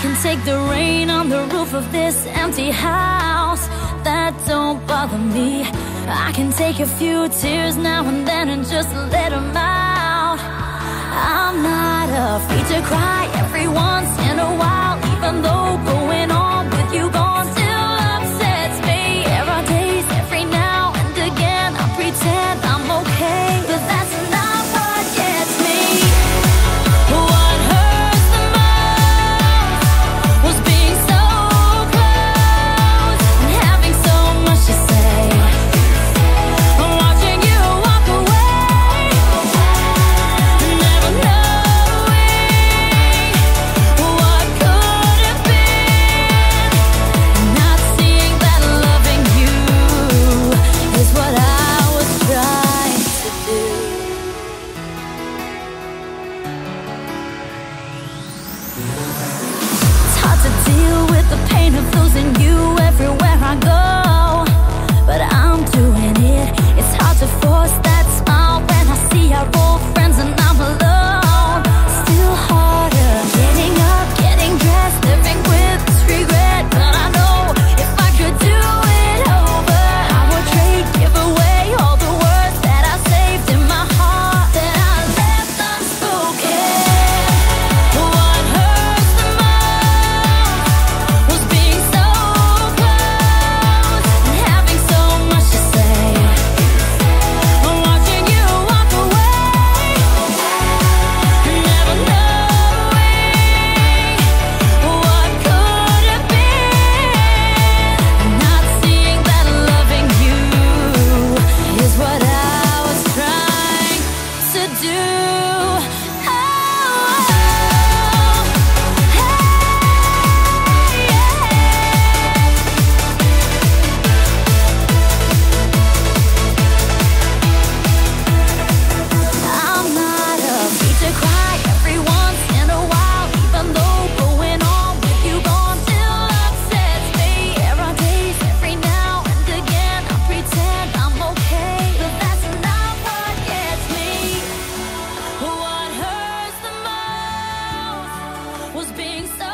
can take the rain on the roof of this empty house. That don't bother me. I can take a few tears now and then and just let them out. I'm not afraid to cry every once in a while, even though going on with you gone still upsets me. There are days every now and again I pretend I'm okay, but that's not what gets me. What hurts the most was being so close and having so much to say. I'm watching you walk away, never knowing what could have been. Not seeing that loving you is what I was trying to do. It's hard to deal with the pain of losing you everywhere I go, but I'm doing it. It's hard to force that smile when I see our old friends and I'm alone. Still harder getting up, getting dressed, living with this regret. But I know if I could do it over, I would trade, give away all the words that I saved in my heart, that I left unspoken. What hurts the most was being so close and having so much to say. I'm watching you walk away, never knowing what could have been. Not seeing that loving you is what I was trying to do. Oh, I'm not afraid to cry every once in a while, even though going on with you gone still upsets me. There are days every now and again I pretend I'm okay, but that's not what gets me. What hurts the most was being so